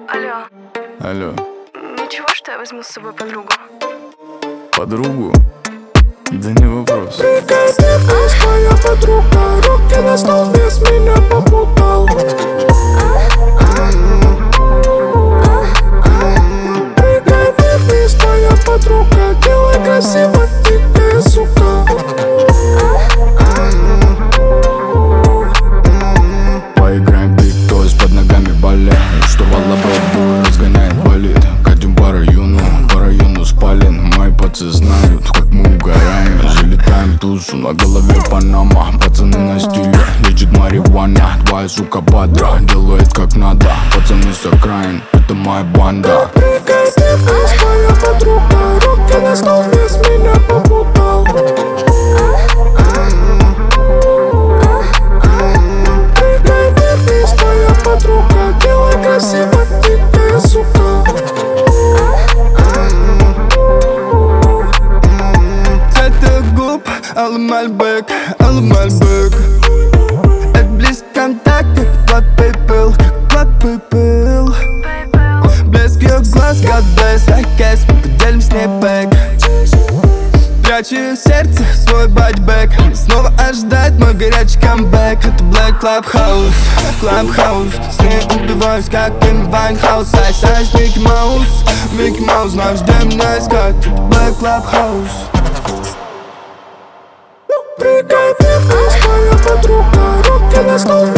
Алло. Алло. Ничего, что я возьму с собой подругу? Подругу? Да не вопрос. Прикатилась моя подруга, руки на стол, без меня попутал. Прикатилась моя подруга, делай красиво, дикая сука. Поиграем в биг тойс, под ногами балет. Штурвал лабрадор разгоняет болид. Катим по району спален. Мои пацы знают, как мы угораем. Залетаем в тусу, на голове панама. Пацаны на стиле, лечит марихуана. Твоя сука падра, делает как надо. Пацаны с окраин, это моя банда. Прикатилась моя подруга, руки на стол, без меня попутал. Прикатилась моя подруга, делай красиво, дикая сука. Цвета губ, алый мальбек. Это близкий контакт, как black people. Блеск ее глаз, God bless, like guess, мы поделим с ней бэк. Прячу ее сердце, свой бадьбэк. Снова ожидает мой горячий камбэк. Это Black Clubhouse. С ней убиваюсь, как Эми Вайнхаус. Айс, Микки Маус, знаешь, где меня искать. Это Black Clubhouse. Прикатилась моя подруга, руки на стол.